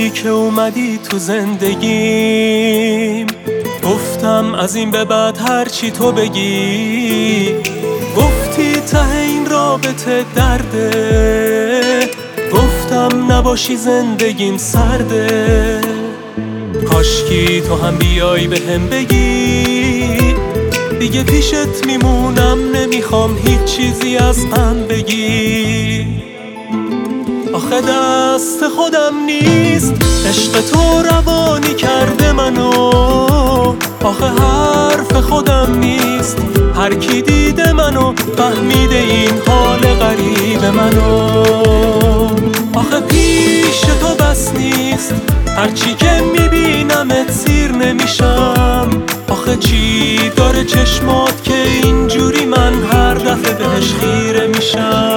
روزی که اومدی تو زندگیم، گفتم از این به بعد هرچی تو بگی. گفتی ته این رابطه درده، گفتم نباشی زندگیم سرده. کاشکی تو هم بیای به هم بگی، دیگه پیشت میمونم، نمیخوام هیچ چیزی از من بگی. آخه دست خودم نیست، عشق تو روانی کرده منو. آخه حرف خودم نیست، هر کی دیده منو فهمیده این حال غریب منو. آخه پیش تو بس نیست، هرچی که میبینمت سیر نمیشم. آخه چی داره چشمات که اینجوری من هر دفعه بهش خیره میشم.